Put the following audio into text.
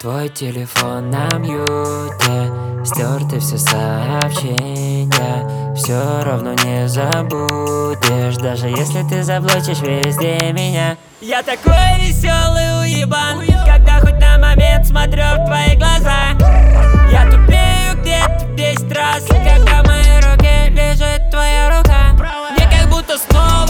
Твой телефон на мьюте, стерты все сообщения. Все равно не забудешь, даже если ты заблочишь везде меня. Я такой веселый уебан, когда хоть на момент смотрю в твои глаза. Я тупею где-то 10 раз, когда в моей руке лежит твоя рука. Мне как будто снова